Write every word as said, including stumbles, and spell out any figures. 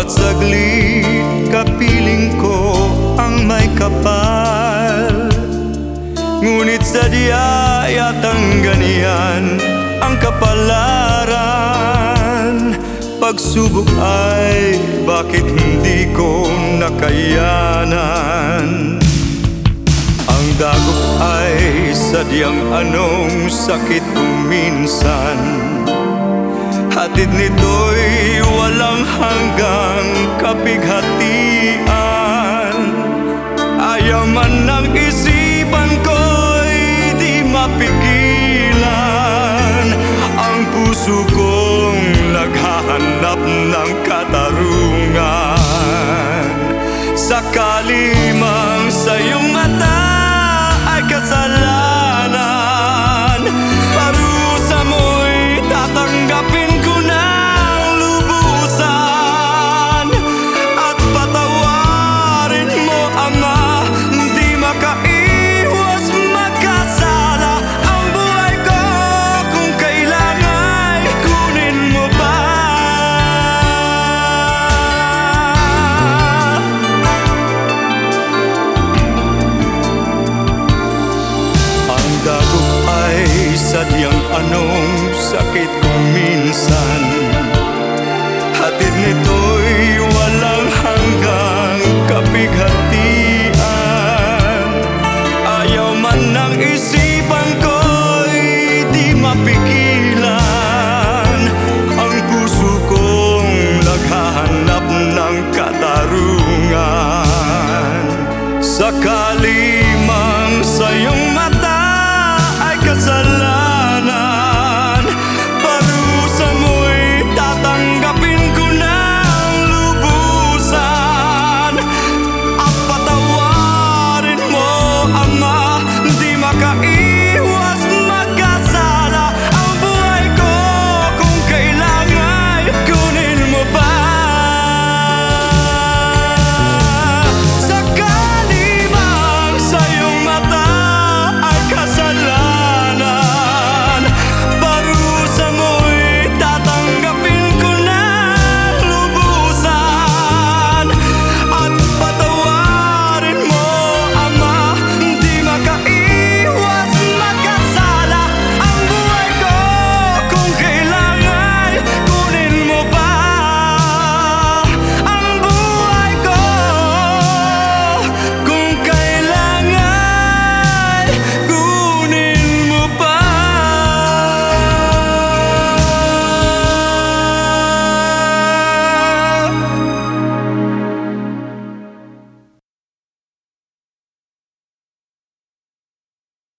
Bawat saglit kapiling ko ang may kapal, ngunit sadya yatang ganyan ang kapalaran. Pagsubok ay bakit hindi ko nakayanan. Ang dagok ay sadyang anong sakit kung minsan. Hatid nito'y walang hanggang kapighatian. Ayaw man ng isipan ko'y di mapigilan. Ang puso kong naghahanap ng katarungan. Sakali mang sa iyong mata ay kasalanan, parusa mo'y tatanggapin ko ng lubusan. At patawarin mo, Ama, di makaiwas magkasala. Ang buhay ko kung kailangan ay kunin mo pa. Ang dagok ay sadyang anong sakit kung minsan. Hatid nito'y walang hanggang kapighatian. Ayaw man ng isipan ko'y di mapigilan. Ang puso kong naghahanap ng katarungan. Sakali